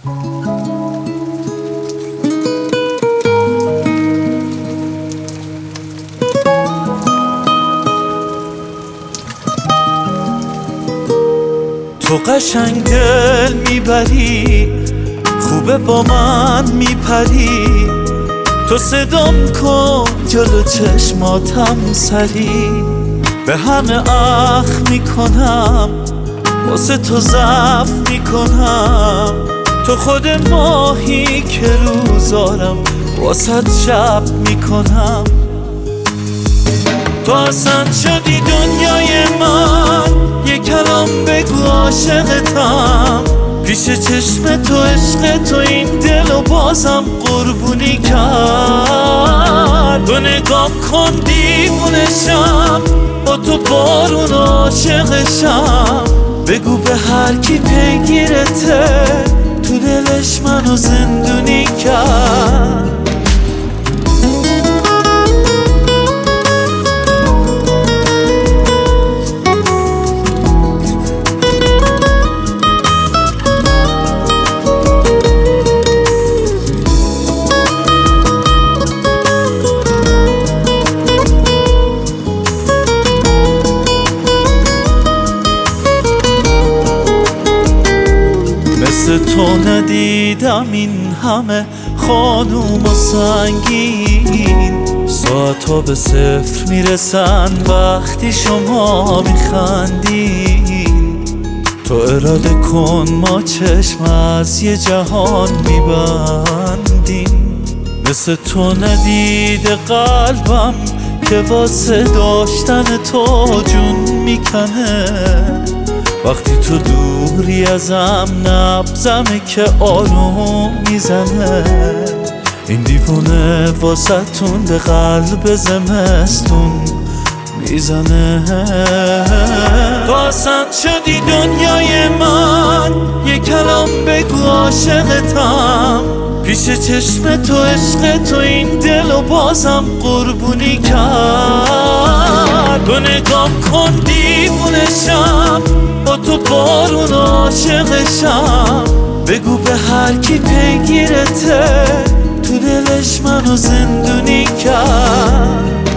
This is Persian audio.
تو قشنگ دل میبری، خوبه با من میپری، تو صدام کن جلو چشماتم سری، به همه اخ میکنم واسه تو ضعف میکنم، تو خود ماهی که روزارم واسه شب میکنم، تو اصلا شدی دنیای من، یه کلام بگو عاشقتم، پیش چشم تو عشق تو این دلو بازم قربونی کرد، تو نگام کن دیوونشم، با تو بارون عاشقشم، بگو به هر کی پیگیرته تو دلش منو زندونی کرد. مثل تو ندیدم این همه خانوم و سنگین، ساعتها به صفر میرسن وقتی شما میخندین، تو اراده کن ما چشم از یه جهان میبندیم، مثل تو ندیده قلبم که واسه داشتن تو جون میکنه، وقتی تو دوری ازم نبضمه که آروم میزنه، این دیوونه واسه‌تون به قلب زمستون میزنه، تو اصلا شدی دنیای من، یه کلام بگو عاشقتم، پیش چشم تو عشق تو این دلو بازم قربونی کرد، تو نگام کن دیوونشم، با تو بارون عاشقشم، بگو به هر کی پیگیرته تو دلش منو زندونی کرد.